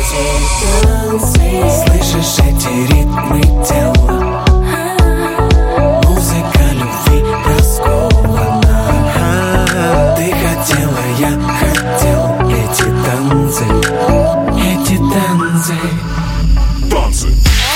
Слышишь эти ритмы тела? Музыка любви раскована. Ты хотела, я хотел эти танцы. Эти танцы. Танцы.